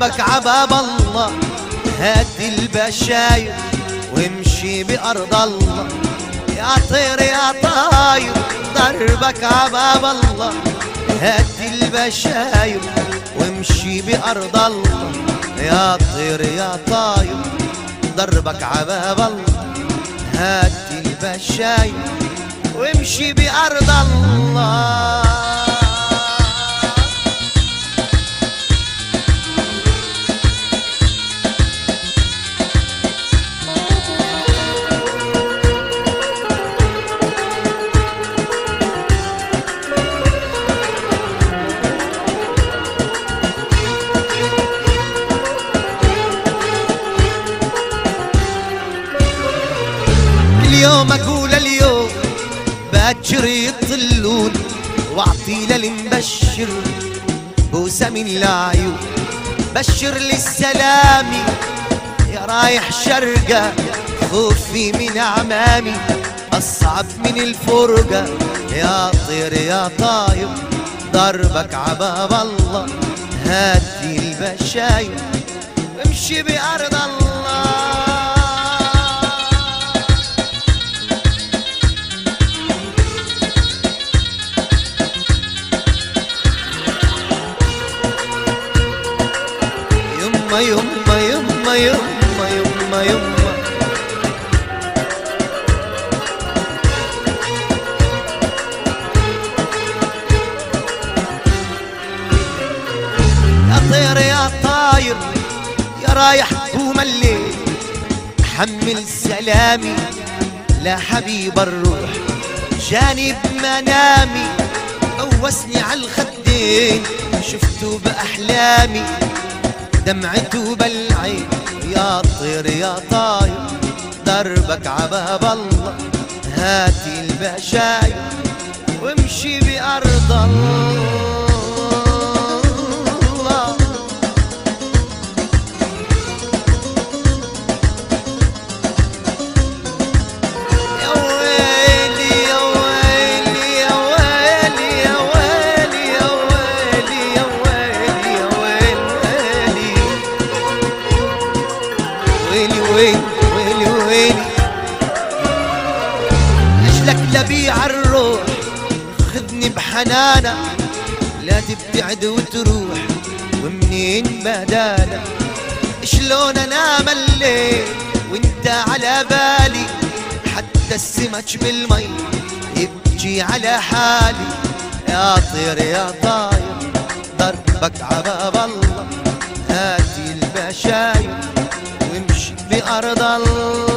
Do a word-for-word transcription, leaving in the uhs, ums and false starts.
دربك عباب الله، هات البشاير وامشي بأرض الله. يا طير يا طاير دربك عباب الله، هات البشاير وامشي بأرض الله. يا طير يا طاير دربك عباب الله، هات البشاير وامشي بأرض الله. اليوم اقول اليوم باكر يطلون، واعطي للمبشر بوسه من العيون. بشر للسلامي يا رايح شرقه، خوفي من عمامي اصعب من الفرقه. يا طير يا طاير دربك عباب الله، هاتي البشاير وامشي بأرض الله. يما يما يما يما يما يما يا طير يا طاير يا رايح قوم الليل، حمل سلامي لحبيب الروح. جاني بمنامي قوسني على الخدين، شفته بأحلامي دمعته بالعين. يا طير يا طاير دربك عباب الله، هاتي البشاير وامشي بأرض الله. يا ويلي يا ويلي يا ويلي يا ويلي يا ويلي يا ويلي يا ويلي ويلي ويلي ويلي ويلي. اجلك لبيع الروح خذني بحنانك، لا تبتعد وتروح ومنين بدانا. شلون انام الليل وانت على بالي، حتى السمك بالمي يبكي على حالي. يا طير يا طاير دربك عباب الله، هاتي البشاير وامشي بأرض الله.